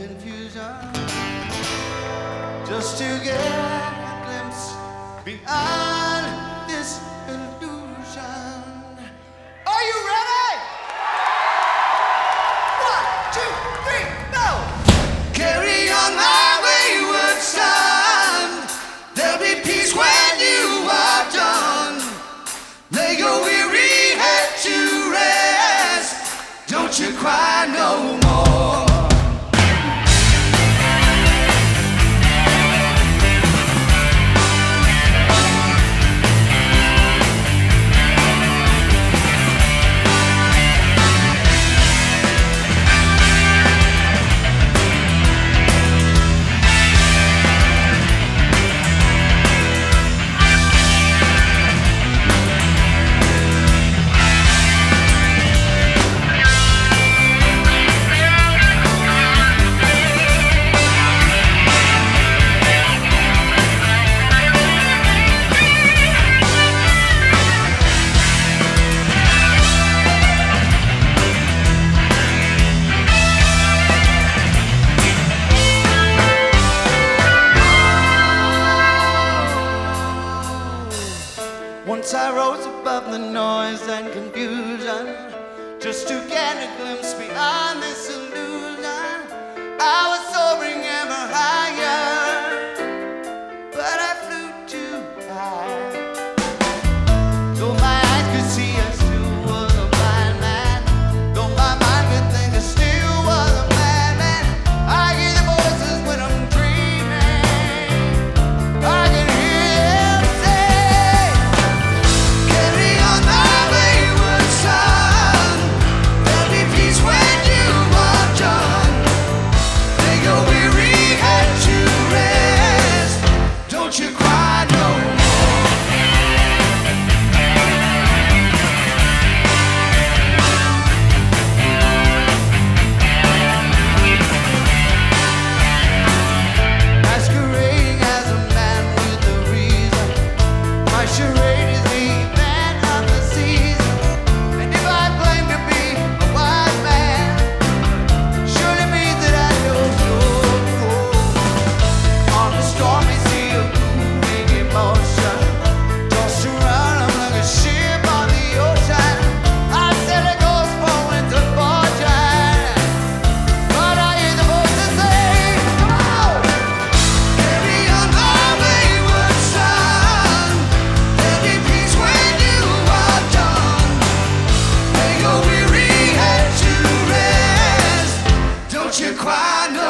confusion, just to get a glimpse beyond this illusion. Are you ready? 1, 2, 3, go! Carry on my wayward son. There'll be peace when you are done. Lay your weary head to rest. Don't you cry no more. Once I rose above the noise and confusion, just to get a glimpse beyond this illusion. I was soaring ever higher, but I flew too high. Though my eyes could see, I still was a blind man. Though my mind could think, I still was a madman. I hear the voices when I'm dreaming. I can hear them say, carry on my wayward son. There'll be peace when you are done. Lay your weary head to rest. Don't you cry no more. Masquerading as a man with a reason. My charade is the event of the season. And if I claim to be a wise man, surely means that I know no good. On the stormy sea of moving emotion, tossed around, I'm like a ship on the ocean. I said it goes forward to fortune, but I hear the voices say, come on! Carry on my wayward son. There'll be peace when you are done. Lay your weary head to rest. Don't you cry no